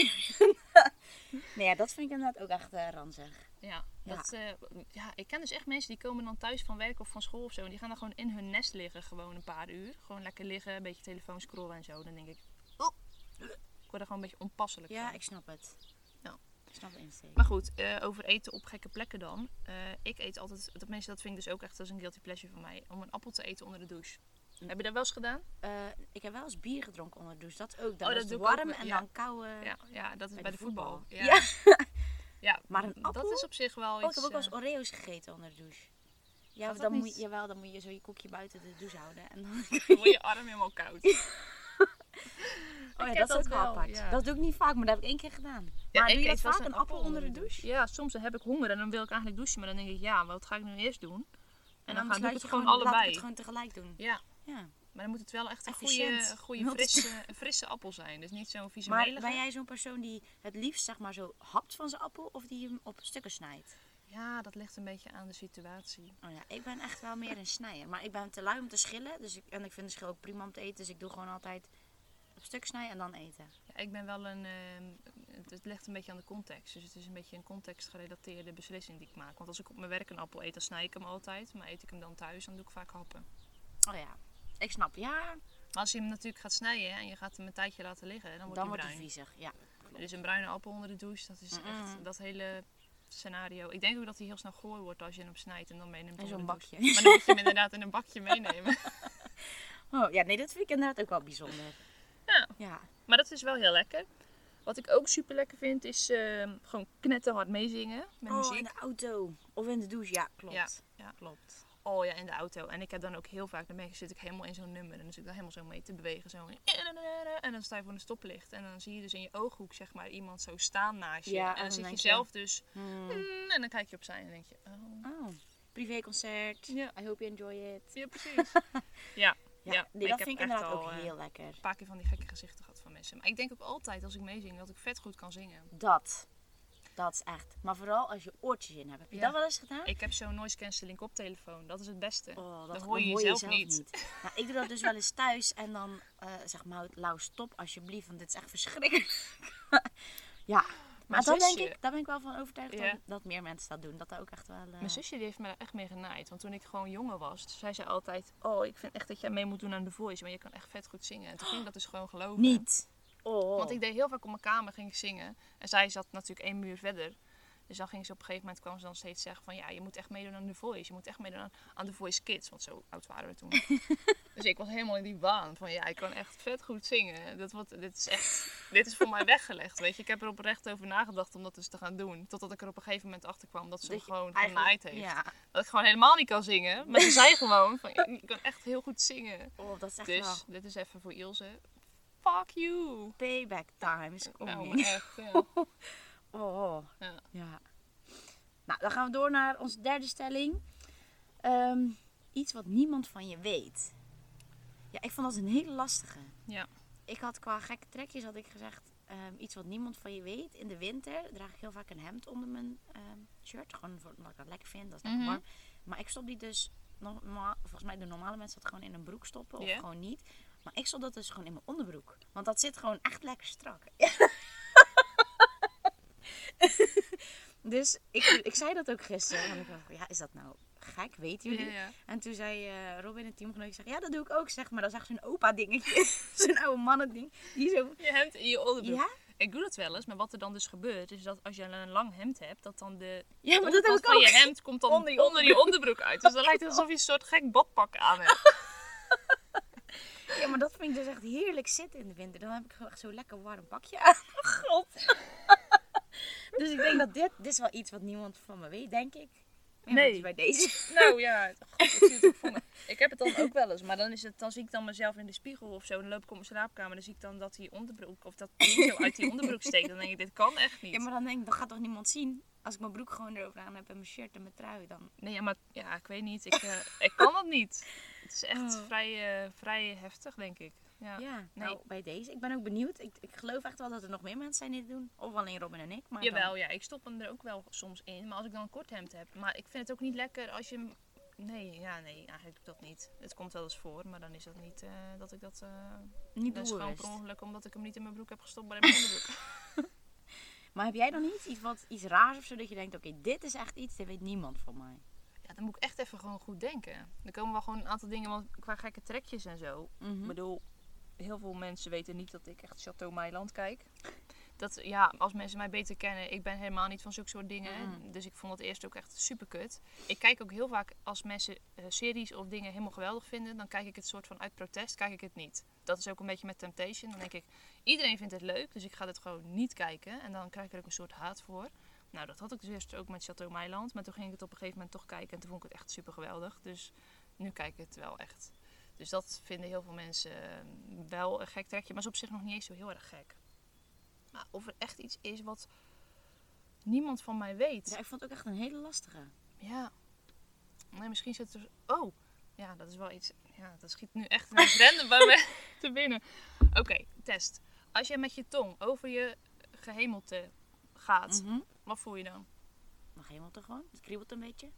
Nee, ja, dat vind ik inderdaad ook echt uh, ranzig. Ja, Ja. dat, eh, ja, ik ken dus echt mensen die komen dan thuis van werk of van school of zo. En die gaan dan gewoon in hun nest liggen, gewoon een paar uur. Gewoon lekker liggen, een beetje telefoon scrollen en zo. Dan denk ik, oh, ik word er gewoon een beetje onpasselijk Ja, van. ik snap het. Ja. Ik snap de insteek. Maar goed, eh, over eten op gekke plekken dan. Eh, ik eet altijd, dat mensen dat vind ik dus ook echt als een guilty pleasure van mij. Om een appel te eten onder de douche. Hm. Heb je dat wel eens gedaan? Uh, ik heb wel eens bier gedronken onder de douche. Dat ook. Dan Oh, dat is doe het ik ook warm wel, en ja. dan koude. Ja, ja, dat is bij, bij de de voetbal. voetbal. Ja. Ja. Ja, Maar een appel? dat is op zich wel Oh, iets... ik heb ook wel eens eh, Oreo's gegeten onder de douche. Ja, Gaat dan dat moet, niet? jawel, dan moet je zo je koekje buiten de douche houden. En dan... dan wordt je arm helemaal koud. Oh ja, Ik dat heb is ook dat wel wel, apart. ja. Dat doe ik niet vaak, maar dat heb ik één keer gedaan. Ja, maar ik doe je dat eet wel vaak, eens een appel onder de douche? Ja, soms dan heb ik honger en dan wil ik eigenlijk douchen. Maar dan denk ik, ja, wat ga ik nu eerst doen? En, dan, ga, doe ik het gewoon Laat ik allebei. het gewoon tegelijk doen. Ja, Ja. maar dan moet het wel echt een Efficiënt. goede, goede Multi- frisse, een frisse appel zijn. Dus niet zo'n vieze Maar melige. ben jij zo'n persoon die het liefst zeg maar zo hapt van zijn appel of die hem op stukken snijdt? Ja, dat ligt een beetje aan de situatie. Oh ja, ik ben echt wel meer een snijder. Maar ik ben te lui om te schillen. Dus ik, en ik vind de schil ook prima om te eten. Dus ik doe gewoon altijd op stuk snijden en dan eten. Ja, ik ben wel een... ehm, het, het ligt een beetje aan de context. Dus het is een beetje een contextgerelateerde beslissing die ik maak. Want als ik op mijn werk een appel eet, dan snij ik hem altijd. Maar eet ik hem dan thuis, dan doe ik vaak happen. Oh ja, ik snap. Ja, Maar als je hem natuurlijk gaat snijden en je gaat hem een tijdje laten liggen, dan wordt dan hij wordt hij bruin. viezig. Ja, Er is een bruine appel onder de douche. Dat is Mm-mm. echt dat hele scenario. Ik denk ook dat hij heel snel goor wordt als je hem snijdt en dan meeneemt in onder zo'n de douche. bakje. Maar dan moet je hem inderdaad in een bakje meenemen. Oh ja, nee, dat vind ik inderdaad ook wel bijzonder. Ja, Ja. maar dat is wel heel lekker. Wat ik ook super lekker vind is uh, gewoon knetterhard meezingen met Oh, muziek. in de auto. Of in de douche. Ja, klopt. Ja, ja. Klopt. Oh ja, in de auto. En ik heb dan ook heel vaak, dan ben ik, zit ik helemaal in zo'n nummer. En dan zit ik daar helemaal zo mee te bewegen. Zo. En dan sta je voor een stoplicht. En dan zie je dus in je ooghoek zeg maar iemand zo staan naast je. Ja, en en dan dan zit je denk je, zelf dus... Hmm. mm, en dan kijk je opzij en dan denk je... Oh, Oh, privéconcert. Ja. I hope you enjoy it. ja, precies. ja, Ja, ja. nee, ik dat heb vind ik echt inderdaad al, ook eh, heel lekker. een paar keer van die gekke gezichten gehad van mensen. Maar ik denk ook altijd als ik meezing dat ik vet goed kan zingen. Dat. Dat is echt. Maar vooral als je oortjes in hebt. Heb je Ja. dat wel eens gedaan? Ik heb zo'n noise cancelling koptelefoon. Dat is het beste. Oh, dan hoor je jezelf niet. Nou, ik doe dat dus wel eens thuis en dan uh, zeg maar, Lau, stop alsjeblieft, want dit is echt verschrikkelijk. Ja, Maar dat denk ik, daar ben ik wel van overtuigd ja. dat, dat meer mensen dat doen. Dat dat ook echt wel... Uh... Mijn zusje die heeft me echt mee genaaid. Want toen ik gewoon jonger was, zei ze altijd... Oh, ik vind echt dat jij mee moet doen aan The Voice. Maar je kan echt vet goed zingen. En toen ging ik dat dus gewoon geloven. Niet? Oh. Want ik deed heel vaak op mijn kamer, ging ik zingen. En zij zat natuurlijk één muur verder. Dus dan ging ze op een gegeven moment, kwam ze dan steeds zeggen van... Ja, je moet echt meedoen aan The Voice. Je moet echt meedoen aan, aan The Voice Kids. Want zo oud waren we toen. Dus ik was helemaal in die waan van... Ja, ik kan echt vet goed zingen. Dat wordt, dit is echt... Dit is voor mij weggelegd, weet je. Ik heb er oprecht over nagedacht om dat dus te gaan doen. Totdat ik er op een gegeven moment achter kwam dat ze me gewoon genaaid heeft. Ja. Dat ik gewoon helemaal niet kan zingen. Maar ze zei gewoon van... Je kan echt heel goed zingen. Oh, dat is echt dus wel... dit is even voor Ilse. Fuck you. Payback time is coming. Nou, echt, ja. Oh, ja. ja. Nou, dan gaan we door naar onze derde stelling. Um, iets wat niemand van je weet. Ja, ik vond dat een hele lastige. Ja. Ik had qua gekke trekjes had ik gezegd... Um, iets wat niemand van je weet. In de winter draag ik heel vaak een hemd onder mijn um, shirt. Gewoon voor, omdat ik dat lekker vind. Dat is lekker mm-hmm. warm. Maar ik stop die dus... Normaal, volgens mij de normale mensen dat gewoon in een broek stoppen. Of yeah. gewoon niet. Maar ik stop dat dus gewoon in mijn onderbroek. Want dat zit gewoon echt lekker strak. Dus ik, ik zei dat ook gisteren. En ik dacht, ja, is dat nou gek? Weten jullie? Ja, ja. En toen zei uh, Robin, het teamgenoot, ik zeg, ja, dat doe ik ook, zeg maar. Dat is echt zo'n opa dingetje. Zo'n oude mannen ding. Die zo... Je hemd in je onderbroek. Ja? Ik doe dat wel eens, maar wat er dan dus gebeurt, is dat als je een lang hemd hebt, dat dan de ja, maar dat heb ik van ook. je hemd komt dan onder je, onder je onderbroek uit. Dus dan lijkt het alsof je een soort gek badpak aan hebt. Ja, maar dat vind ik dus echt heerlijk zitten in de winter. Dan heb ik gewoon echt zo'n lekker warm pakje aan. God. Dus ik denk dat dit, dit is wel iets wat niemand van me weet, denk ik. Ja, nee. Bij deze. Nou ja, God, ik, zie het ook voor me. Ik heb het dan ook wel eens, maar dan, is het, dan zie ik dan mezelf in de spiegel of zo. Dan loop ik op mijn slaapkamer en dan zie ik dan dat die onderbroek, of dat ding zo uit die onderbroek steekt. Dan denk ik, dit kan echt niet. Ja, maar dan denk ik, dat gaat toch niemand zien? Als ik mijn broek gewoon erover aan heb en mijn shirt en mijn trui, dan... Nee, ja, maar ja, ik weet niet. Ik, uh, ik kan dat niet. Het is echt oh. vrij, uh, vrij heftig, denk ik. Ja, ja nee. Nou, bij deze. Ik ben ook benieuwd. Ik, ik geloof echt wel dat er nog meer mensen zijn die dit doen. Of alleen Robin en ik. Maar Jawel, dan... ja. Ik stop hem er ook wel soms in. Maar als ik dan een kort hemd heb. Maar ik vind het ook niet lekker als je... Nee, ja, nee. Eigenlijk doe ik dat niet. Het komt wel eens voor. Maar dan is dat niet uh, dat ik dat... Uh, niet dat is gewoon per ongeluk omdat ik hem niet in mijn broek heb gestopt. Maar in mijn onderbroek. Maar heb jij dan niet iets, wat, iets raars of zo? Dat je denkt, oké, okay, dit is echt iets. Dit weet niemand van mij. Ja, dan moet ik echt even gewoon goed denken. Er komen wel gewoon een aantal dingen. Want qua gekke trekjes en zo. Mm-hmm. Ik bedoel... Heel veel mensen weten niet dat ik echt Chateau Meiland kijk. Dat, ja, als mensen mij beter kennen, ik ben helemaal niet van zulke soort dingen. Mm. Dus ik vond het eerst ook echt super kut. Ik kijk ook heel vaak als mensen uh, series of dingen helemaal geweldig vinden. Dan kijk ik het soort van uit protest, kijk ik het niet. Dat is ook een beetje met Temptation. Dan denk ik, iedereen vindt het leuk, dus ik ga het gewoon niet kijken. En dan krijg ik er ook een soort haat voor. Nou, dat had ik dus eerst ook met Chateau Meiland. Maar toen ging ik het op een gegeven moment toch kijken. En toen vond ik het echt super geweldig. Dus nu kijk ik het wel echt. Dus dat vinden heel veel mensen wel een gek trekje. Maar is op zich nog niet eens zo heel erg gek. Maar of er echt iets is wat niemand van mij weet. Ja, ik vond het ook echt een hele lastige. Ja. Nee, misschien zit er... Oh, ja, dat is wel iets... Ja, dat schiet nu echt een random bij me te binnen. Oké, okay, test. Als je met je tong over je gehemelte gaat, mm-hmm. wat voel je dan? Mijn gehemelte gewoon. Het kriebelt een beetje.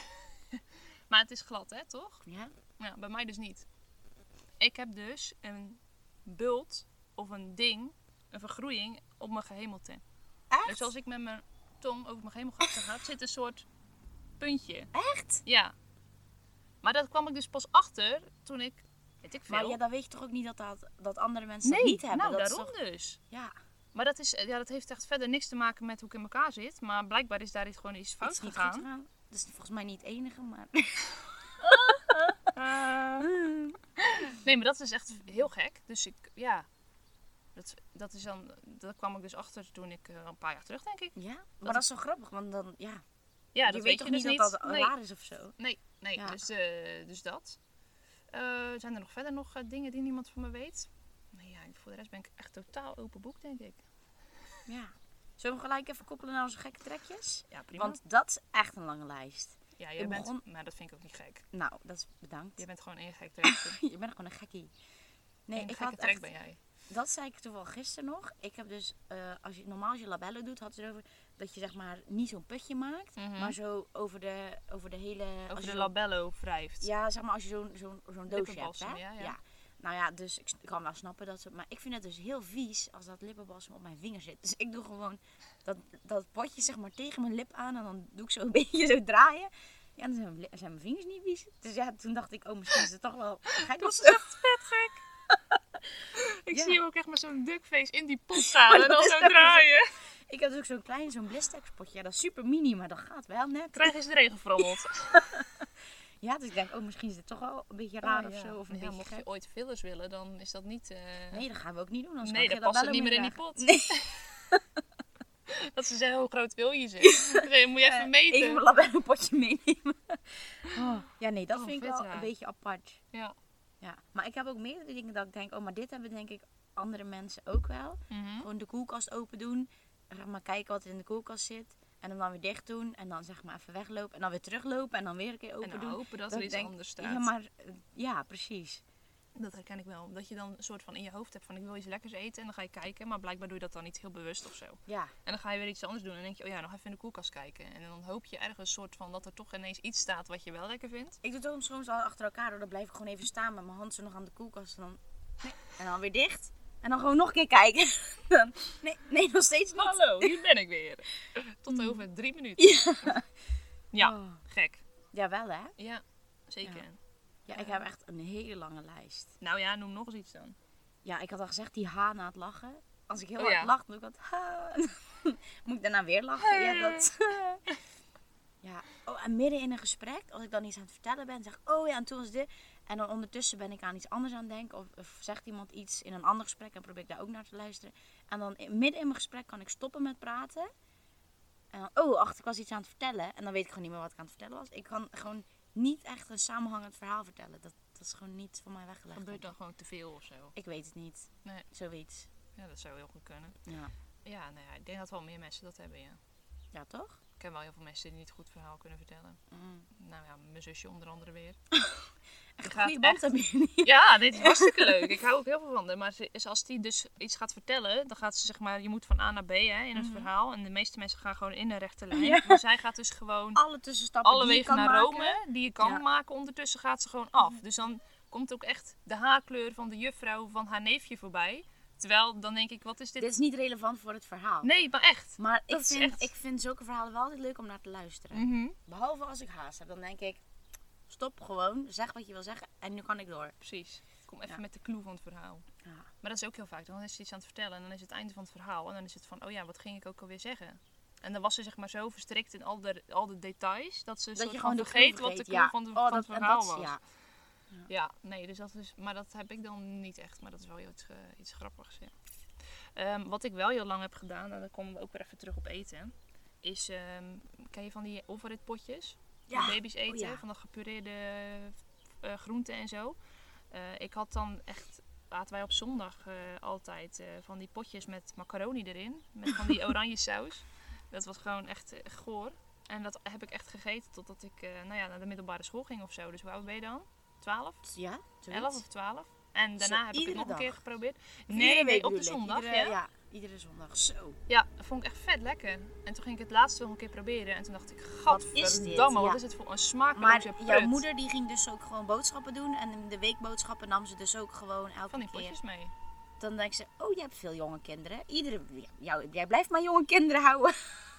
Maar het is glad, hè, toch? Ja. Ja, bij mij dus niet. Ik heb dus een bult of een ding, een vergroeiing op mijn gehemelte. Echt? Dus als ik met mijn tong over mijn gehemelte ga, zit een soort puntje. Echt? Ja. Maar dat kwam ik dus pas achter toen ik, weet ik veel. Maar ja, dan weet je toch ook niet dat, dat, dat andere mensen nee, dat niet hebben? Nou, dat daarom is toch... dus. Ja. Maar dat, is, ja, dat heeft echt verder niks te maken met hoe ik in elkaar zit. Maar blijkbaar is daar iets gewoon iets fout iets gegaan. Niet goed gegaan. Dat is volgens mij niet het enige, maar... Uh, nee, maar dat is echt heel gek. Dus ik, ja, dat, dat is dan, daar kwam ik dus achter toen ik uh, een paar jaar terug, denk ik. Ja, maar dat, dat is zo grappig, want dan, ja, ja je dat weet, weet toch je niet dus dat niet dat nee. raar is of zo. Nee, nee, ja. dus, uh, dus dat. Uh, zijn er nog verder nog uh, dingen die niemand van me weet? Nou ja, voor de rest ben ik echt totaal open boek, denk ik. Ja. Zullen we gelijk even koppelen naar onze gekke trekjes? Ja, prima. Want dat is echt een lange lijst. Ja, jij bent, begon... maar dat vind ik ook niet gek. Nou, dat is bedankt. Je bent gewoon één gek trekje. Je bent gewoon een gekkie. Nee, een ik gekke had trek echt... ben jij. Dat zei ik toevallig gisteren nog. Ik heb dus, uh, als je normaal als je labello doet, had ze erover dat je zeg maar niet zo'n putje maakt, mm-hmm. maar zo over de, over de hele... Over als de zo, labello wrijft. Ja, zeg maar als je zo'n zo'n zo'n doosje hebt, hè? Ja, ja. ja. nou ja, dus ik, ik kan wel snappen dat ze... Maar ik vind het dus heel vies als dat lippenbalsem op mijn vinger zit. Dus ik doe gewoon dat, dat potje zeg maar tegen mijn lip aan. En dan doe ik zo een beetje zo draaien. Ja, dan zijn mijn, zijn mijn vingers niet vies. Dus ja, toen dacht ik, oh misschien is het toch wel gek. Dat is echt vet gek. Ik ja. zie hem ook echt met zo'n duckface in die pot gaan en dan zo draaien. Ik heb dus ook zo'n klein, zo'n Blistex potje. Ja, dat is super mini, maar dat gaat wel net. Krijg eens erin gefrommeld. Ja, dus ik denk, oh, misschien is het toch wel een beetje raar oh, of ja. zo. Of een ja, beetje mocht gek. je ooit fillers willen, dan is dat niet... Uh... Nee, dat gaan we ook niet doen. Nee, dan dat past het niet meer in die pot. Nee. Dat ze zeggen, hoe groot wil je ze? Dan moet je even uh, meten. Even een labellenpotje meenemen. Oh, ja, nee, dat oh, vind ik wel ja. een beetje apart. Ja. Ja. Maar ik heb ook meerdere dingen dat ik denk, oh, maar dit hebben denk ik andere mensen ook wel. Mm-hmm. Gewoon de koelkast open doen. Zeg maar kijken wat er in de koelkast zit. En hem dan weer dicht doen. En dan zeg maar even weglopen. En dan weer teruglopen. En dan weer een keer open en doen. En hopen dat, dat er iets denk, anders staat. Ja, maar, ja, precies. Dat herken ik wel. Dat je dan een soort van in je hoofd hebt van ik wil iets lekkers eten. En dan ga je kijken. Maar blijkbaar doe je dat dan niet heel bewust of zo. Ja. En dan ga je weer iets anders doen. En dan denk je, oh ja, nog even in de koelkast kijken. En dan hoop je ergens een soort van dat er toch ineens iets staat wat je wel lekker vindt. Ik doe het soms soms al achter elkaar. Door. Dan blijf ik gewoon even staan met mijn hand zo nog aan de koelkast. En dan, nee. En dan weer dicht. En dan gewoon nog een keer kijken. Dan, nee, nee, nog steeds niet. Hallo, hier ben ik weer. Tot over drie minuten. Ja, ja oh. Gek. Ja, wel hè? Ja, zeker. Ja. Ja, ik heb echt een hele lange lijst. Nou ja, noem nog eens iets dan. Ja, ik had al gezegd, die H na het lachen. Als ik heel oh, hard ja. lach, doe ik wat ha. Moet ik daarna weer lachen? Ja, dat... ja. Oh, en midden in een gesprek, als ik dan iets aan het vertellen ben, zeg ik, oh ja, en toen was dit. En dan ondertussen ben ik aan iets anders aan het denken. Of, of zegt iemand iets in een ander gesprek en probeer ik daar ook naar te luisteren. En dan in, midden in mijn gesprek kan ik stoppen met praten. En dan, oh, wacht, ik was iets aan het vertellen. En dan weet ik gewoon niet meer wat ik aan het vertellen was. Ik kan gewoon niet echt een samenhangend verhaal vertellen. Dat, dat is gewoon niet van mij weggelegd. Gebeurt dan gewoon te veel of zo? Ik weet het niet. Nee. Zoiets. Ja, dat zou heel goed kunnen. Ja. Ja, nou ja, ik denk dat wel meer mensen dat hebben, ja. Ja, toch? Ik ken wel heel veel mensen die niet goed verhaal kunnen vertellen. Mm. Nou ja, mijn zusje onder andere weer. Echt een goede band hebben jullie. Ja, dit is hartstikke leuk. Ik hou ook heel veel van haar. Maar ze, als die dus iets gaat vertellen, dan gaat ze zeg maar, je moet van A naar B hè, in het mm-hmm. verhaal. En de meeste mensen gaan gewoon in een rechte lijn. Ja. Maar zij gaat dus gewoon alle tussenstappen alle die je wegen kan naar maken. Rome, die je kan ja. maken. Ondertussen gaat ze gewoon af. Dus dan komt ook echt de haarkleur van de juffrouw van haar neefje voorbij. Terwijl, dan denk ik, wat is dit? Dit is niet relevant voor het verhaal. Nee, maar echt. Maar ik vind, echt... ik vind zulke verhalen wel altijd leuk om naar te luisteren. Mm-hmm. Behalve als ik haast heb. Dan denk ik, stop gewoon. Zeg wat je wil zeggen. En nu kan ik door. Precies. Kom even ja. met de clue van het verhaal. Ja. Maar dat is ook heel vaak. Dan is ze iets aan het vertellen. En dan is het einde van het verhaal. En dan is het van, oh ja, wat ging ik ook alweer zeggen? En dan was ze zeg maar zo verstrikt in al de, al de details. Dat ze dat soort je van gewoon vergeet, vergeet wat de clue ja. van, de, oh, van dat, het verhaal dat, was. Ja. Ja. ja, nee, dus dat is, maar dat heb ik dan niet echt. Maar dat is wel iets, uh, iets grappigs, ja. Um, wat ik wel heel lang heb gedaan, en dan komen we ook weer even terug op eten, is, um, ken je van die overrit potjes? Ja. Die baby's eten, oh, ja. van de gepureerde uh, groenten en zo. Uh, ik had dan echt, laten wij op zondag uh, altijd uh, van die potjes met macaroni erin, met van die oranje saus. Dat was gewoon echt uh, goor. En dat heb ik echt gegeten totdat ik uh, nou ja, naar de middelbare school ging of zo. Dus hoe oud ben je dan? twaalf? Ja, elf of twaalf. En daarna zo, heb ik het nog dag. een keer geprobeerd. Nee, nee, op de zondag. Iedere, ja? ja, iedere zondag. Zo. Ja, dat vond ik echt vet lekker. En toen ging ik het laatste nog een keer proberen. En toen dacht ik, gadverdamme, wat, wat is dit voor een smakeloze Maar prut. jouw moeder die ging dus ook gewoon boodschappen doen. En in de weekboodschappen nam ze dus ook gewoon elke van die keer. potjes mee. Dan denk ze, oh, je hebt veel jonge kinderen. Iedere, jou, jij blijft maar jonge kinderen houden.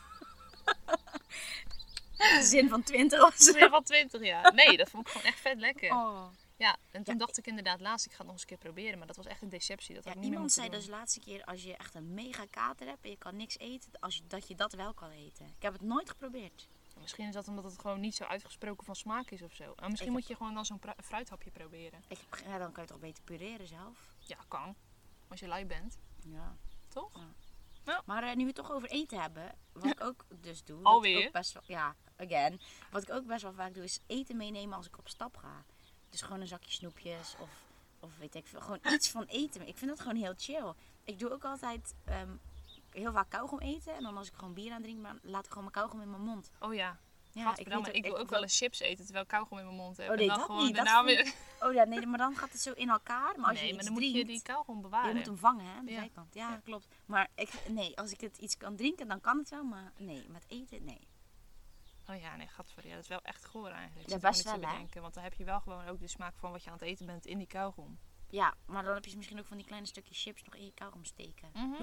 De zin van twintig of zo. De zin van twintig, ja. Nee, dat vond ik gewoon echt vet lekker. Oh. Ja, en toen ja, dacht ik inderdaad laatst, ik ga het nog eens een keer proberen. Maar dat was echt een deceptie. Dat ja, ik niet iemand meer zei doen. dus de laatste keer, als je echt een mega kater hebt en je kan niks eten, als je, dat je dat wel kan eten. Ik heb het nooit geprobeerd. Misschien is dat omdat het gewoon niet zo uitgesproken van smaak is of zo. En misschien ik moet je gewoon dan zo'n fruithapje proberen. Ik, ja, dan kan je toch beter pureren zelf? Ja, kan. Als je lui bent. Ja. Toch? Ja. Ja. Maar uh, nu we het toch over eten hebben, wat ik ook dus doe. Alweer? Ook best wel, ja, again. Wat ik ook best wel vaak doe, is eten meenemen als ik op stap ga. Dus gewoon een zakje snoepjes of, of weet ik veel. Gewoon iets van eten. Ik vind dat gewoon heel chill. Ik doe ook altijd um, heel vaak kauwgom eten. En dan als ik gewoon bier aan drink, laat ik gewoon mijn kauwgom in mijn mond. Oh ja. Ja, ik, weet, ik wil ook wel eens chips eten terwijl ik kauwgom in mijn mond heb. Oh nee, en dan dat gewoon niet. daarna Dat weer... Oh ja, nee, maar dan gaat het zo in elkaar. Maar als nee, je maar iets dan drinkt, moet je die kauwgom bewaren. Je moet hem vangen, hè, aan de ja. zijkant. Ja, ja, klopt. Maar ik, nee, als ik het iets kan drinken, dan kan het wel. Maar nee, met eten, nee. Oh ja, nee, gadver. Ja, dat is wel echt goor eigenlijk. Ja, Ik best zit wel, te bedenken, want dan heb je wel gewoon ook de smaak van wat je aan het eten bent in die kauwgom. Ja, maar dan heb je misschien ook van die kleine stukjes chips nog in je kauwgom steken. Mm-hmm.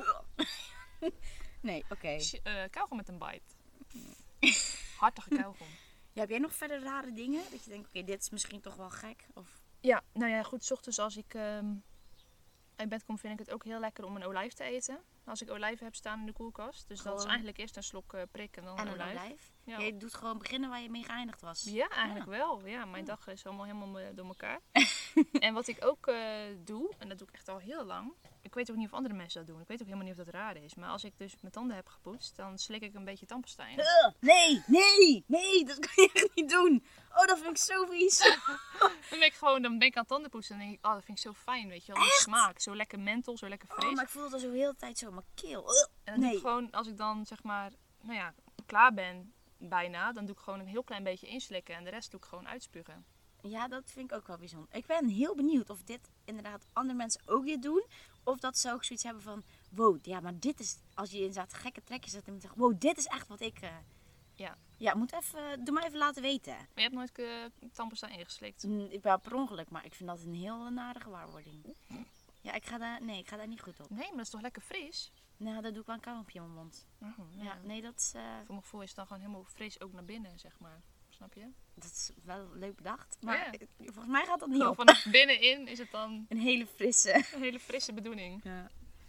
Nee, oké. Okay. Uh, kauwgom met een bite. Hartige kauwgom. Ja, heb jij nog verder rare dingen? Dat je denkt, oké, okay, dit is misschien toch wel gek? Of... Ja, nou ja, goed. 's Ochtends als ik um, uit bed kom, vind ik het ook heel lekker om een olijf te eten. Als ik olijven heb staan in de koelkast. Dus gewoon... dat is eigenlijk eerst een slok uh, prik en dan en een olijf. olijf. Ja. Je doet gewoon beginnen waar je mee geëindigd was. Ja, eigenlijk ja. wel. Ja, mijn ja. dag is allemaal helemaal door elkaar. En wat ik ook uh, doe, en dat doe ik echt al heel lang. Ik weet ook niet of andere mensen dat doen. Ik weet ook helemaal niet of dat raar is. Maar als ik dus mijn tanden heb gepoetst, dan slik ik een beetje tandpasta in. Uh, nee, nee, nee, dat kan je echt niet doen. Oh, dat vind ik zo vies. dan, ben ik gewoon, dan ben ik aan tanden poetsen en dan denk ik, oh, dat vind ik zo fijn, weet je wel. Die smaak, zo lekker menthol, zo lekker fris. Oh, maar ik voel het al zo de hele tijd zo in mijn keel. Uh, en dan nee. doe ik gewoon, als ik dan zeg maar, nou ja, klaar ben bijna, dan doe ik gewoon een heel klein beetje inslikken en de rest doe ik gewoon uitspugen. Ja, dat vind ik ook wel bijzonder. Ik ben heel benieuwd of dit inderdaad andere mensen ook dit doen. Of dat ze ook zoiets hebben van, wow, ja, maar dit is, als je inderdaad gekke trekjes zet en je zegt, wow, dit is echt wat ik... Uh... Ja. Ja, moet even, doe maar even laten weten. Maar je hebt nooit uh, tandpasta ingeslikt? Mm, ik ben per ongeluk, maar ik vind dat een heel nare gewaarwording. Ja, ik ga daar, nee, ik ga daar niet goed op. Nee, maar dat is toch lekker fris? Nou, dat doe ik wel een kauwgompje in mijn mond. Oh, ja. ja, nee, dat is... Uh... Voor mijn gevoel is het dan gewoon helemaal fris ook naar binnen, zeg maar. Snap je? Dat is wel leuk bedacht, maar ja. volgens mij gaat dat niet Gewoon op. Vanaf binnenin is het dan... Een hele frisse... Een hele frisse bedoeling. Ja.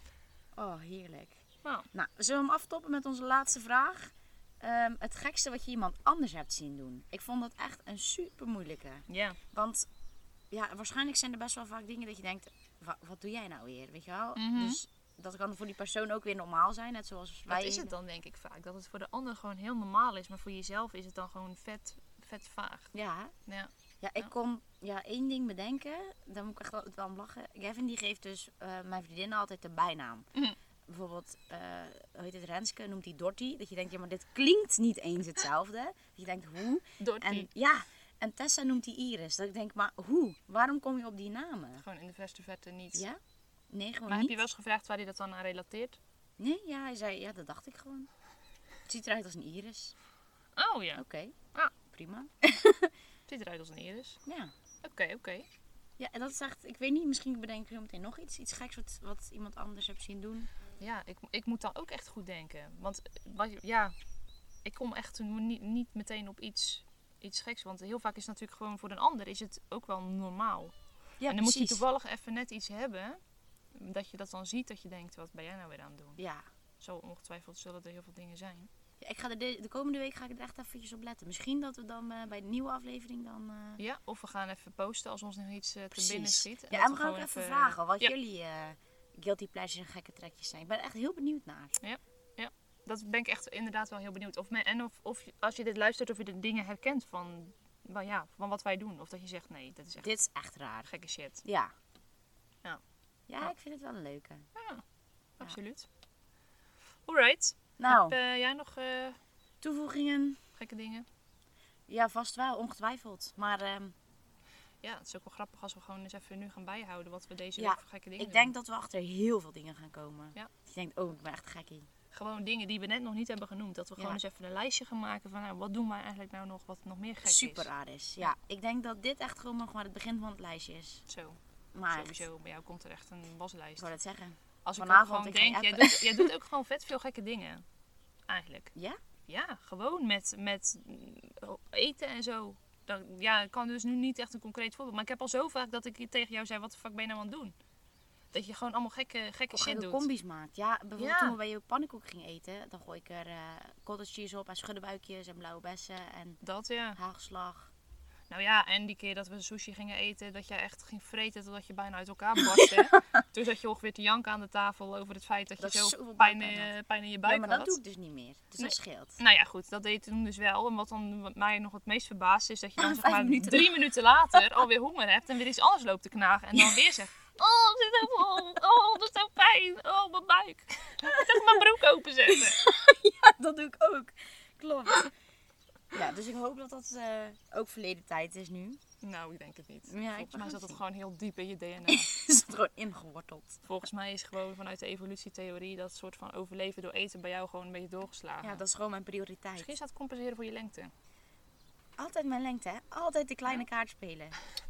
Oh, heerlijk. Nou. nou, zullen we hem aftoppen met onze laatste vraag? Um, het gekste wat je iemand anders hebt zien doen. Ik vond dat echt een super moeilijke. Ja. Want ja, waarschijnlijk zijn er best wel vaak dingen dat je denkt, wat, wat doe jij nou weer? Weet je wel? Mm-hmm. Dus dat kan voor die persoon ook weer normaal zijn. Net zoals wij. Dat is het dan denk ik vaak. Dat het voor de ander gewoon heel normaal is. Maar voor jezelf is het dan gewoon vet, vet vaag. Ja. Ja. Ja, ik kon ja, één ding bedenken. Daar moet ik echt wel, wel om lachen. Gavin die geeft dus uh, mijn vriendinnen altijd een bijnaam. Mm. Bijvoorbeeld, uh, hoe heet het, Renske noemt hij Dorty. Dat je denkt, ja, maar dit klinkt niet eens hetzelfde. Dat je denkt, hoe? Dorty. En, ja, en Tessa noemt hij Iris. Dat ik denk, maar hoe? Waarom kom je op die namen? Gewoon in de verste verte niet. Ja? Nee, gewoon maar niet. heb je wel eens gevraagd waar hij dat dan aan relateert? Nee, ja, hij zei, ja, dat dacht ik gewoon. Het ziet eruit als een Iris. Oh ja. Oké, okay. ah. prima. Het ziet eruit als een Iris. Ja. Oké, okay, oké. Okay. Ja, en dat is echt, ik weet niet, misschien bedenk ik heel meteen nog iets. Iets geks wat, wat iemand anders heb zien doen. Ja, ik, ik moet dan ook echt goed denken. Want ja, ik kom echt niet, niet meteen op iets, iets geks. Want heel vaak is het natuurlijk gewoon voor een ander is het ook wel normaal. Ja, en dan precies. Moet je toevallig even net iets hebben. Dat je dat dan ziet, dat je denkt, wat ben jij nou weer aan het doen? Ja. Zo ongetwijfeld zullen er heel veel dingen zijn. Ja, ik ga er de, de komende week ga ik er echt eventjes op letten. Misschien dat we dan uh, bij de nieuwe aflevering dan... Uh... Ja, of we gaan even posten als ons nog iets uh, te binnen schiet. En ja, en we gaan ook even, even vragen wat ja. jullie uh, guilty pleasures en gekke trekjes zijn. Ik ben er echt heel benieuwd naar. Ja, ja. Dat ben ik echt inderdaad wel heel benieuwd. Of me, en of, of als je dit luistert, of je de dingen herkent van, van, ja, van wat wij doen. Of dat je zegt, nee, dat is echt... Dit is echt raar. Gekke shit. Ja. Ja. Ja, ja. Ik vind het wel een leuke. Ja, absoluut. Ja. Alright. Nou. Heb uh, jij nog uh, toevoegingen? Gekke dingen? Ja, vast wel, ongetwijfeld. Maar... Um, ja, het is ook wel grappig als we gewoon eens even nu gaan bijhouden wat we deze ja, week voor gekke dingen ik doen. denk dat we achter heel veel dingen gaan komen. Ja. Je denkt, oh, ik ben echt gekkie. Gewoon dingen die we net nog niet hebben genoemd. Dat we ja. gewoon eens even een lijstje gaan maken van, nou, wat doen wij eigenlijk nou nog wat nog meer gek is. Super raar is. Ja. ja, ik denk dat dit echt gewoon nog maar het begin van het lijstje is. Zo. Maar sowieso, echt. Bij jou komt er echt een waslijst. Ik wou dat zeggen. Als Vanavond ik gewoon denk, jij doet, jij doet ook gewoon vet veel gekke dingen. Eigenlijk. Ja? Ja, gewoon met, met eten en zo. Dan, ja, ik kan dus nu niet echt een concreet voorbeeld. Maar ik heb al zo vaak dat ik tegen jou zei, wat de fuck ben je nou aan het doen? Dat je gewoon allemaal gekke, gekke shit doet. Combi's maakt. Ja, bijvoorbeeld ja. toen we bij je pannenkoek gingen eten, dan gooi ik er uh, cottage cheese op en schuddenbuikjes en blauwe bessen en dat, ja. hagelslag. Nou ja, en die keer dat we sushi gingen eten, dat jij echt ging vreten totdat je bijna uit elkaar barstte. Toen zat je ongeveer te janken aan de tafel over het feit dat, dat je zo, zo pijn, uh, pijn in je buik had. Ja, maar had. dat doe ik dus niet meer. Dus nee. Dat scheelt. Nou ja, goed, dat deed je toen dus wel. En wat dan wat mij nog het meest verbaast is dat je dan ah, zeg maar minuten drie minuten later alweer honger hebt en weer iets anders loopt te knagen. En dan weer zegt, oh, het zit zo vol. Oh, dat is zo pijn. Oh, mijn buik. Ik moet echt mijn broek openzetten. Ja, dat doe ik ook. Klopt. Ja, dus ik hoop dat dat uh, ook verleden tijd is nu. Nou, ik denk het niet. Ja, Volgens mij zat het gewoon heel diep in je D N A. Is het gewoon ingeworteld. Volgens mij is gewoon vanuit de evolutietheorie dat soort van overleven door eten bij jou gewoon een beetje doorgeslagen. Ja, dat is gewoon mijn prioriteit. Misschien staat het compenseren voor je lengte. Altijd mijn lengte, hè? Altijd de kleine ja. kaart spelen.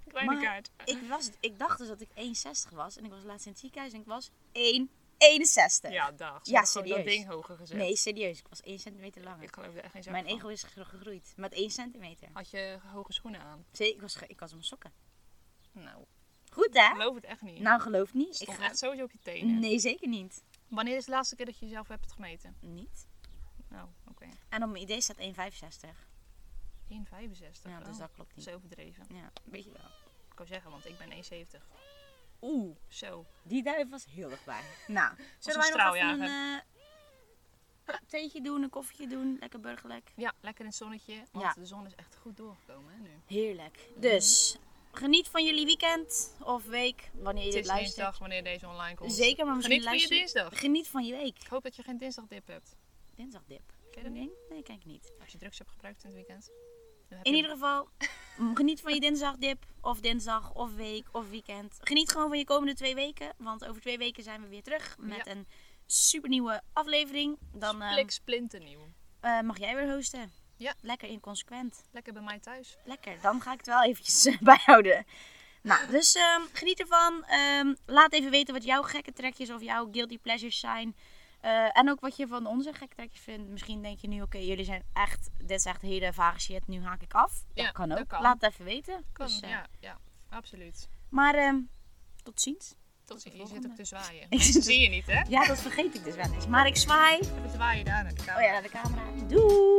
Kleine maar kaart. Ik, was, ik dacht dus dat ik één zestig was. En ik was laatst in het ziekenhuis en ik was één eenenzestig. Ja, dag. Ze Ja, hebben gewoon dat serieus. ding hoger gezet. Nee, serieus. Ik was één centimeter langer. Ik geloof er echt geen zak Mijn van. ego is gero- gegroeid. Met één centimeter. Had je hoge schoenen aan? Zee, ik was, ge- ik was op mijn sokken. Nou, Goed ik hè? geloof het echt niet. Nou, geloof niet. Ik Stond ga... echt sowieso op je tenen. Nee, zeker niet. Wanneer is de laatste keer dat je jezelf hebt gemeten? Niet. Nou, oké. En op mijn idee staat één vijfenzestig. één vijfenzestig. Ja, dus Oh, dat klopt niet. Dat is overdreven. Ja, weet je wel. Ik wou zeggen, want ik ben één zeventig. Oeh, Zo. die duif was heel dichtbij. Nou, een zullen wij nog even straaljager. een uh, theetje doen, een koffietje doen, lekker burgerlijk. Ja, lekker in het zonnetje. Want Ja. de zon is echt goed doorgekomen hè, nu. Heerlijk. Dus, geniet van jullie weekend of week, wanneer je Het dit is luistert. dinsdag wanneer deze online komt. Zeker, maar misschien Geniet van je luister- dinsdag. Geniet van je week. Ik hoop dat je geen dinsdagdip hebt. Dinsdagdip. Ken je dat Nee, nee, kijk ik niet. Als je drugs hebt gebruikt in het weekend. Dan heb In je- ieder geval, mm, geniet van je dinsdagdip of dinsdag of week of weekend. Geniet gewoon van je komende twee weken, want over twee weken zijn we weer terug met Ja. een super nieuwe aflevering. Dan eh, Splik splinternieuw. eh, mag jij weer hosten. Ja. Lekker inconsequent. Lekker bij mij thuis. Lekker, dan ga ik het wel eventjes eh, bijhouden. Nou, dus ehm, geniet ervan. Ehm, laat even weten wat jouw gekke trekjes of jouw guilty pleasures zijn. Eh, en ook wat je van onze gekke trekjes vindt. Misschien denk je nu, oké, jullie zijn echt, dit is echt hele vage shit, nu haak ik af. Ja, dat kan dat ook. kan. Laat het even weten. Kan, Dus, eh, ja, ja, absoluut. Maar ehm, tot ziens. Tot ziens. Je volgende. zit ook te zwaaien. Ik Mensen zit- zie je niet, hè? Ja, dat vergeet ik dus wel eens. Maar ik zwaai. Even zwaaien daar naar de Oh camera. ja, naar de camera. Doei!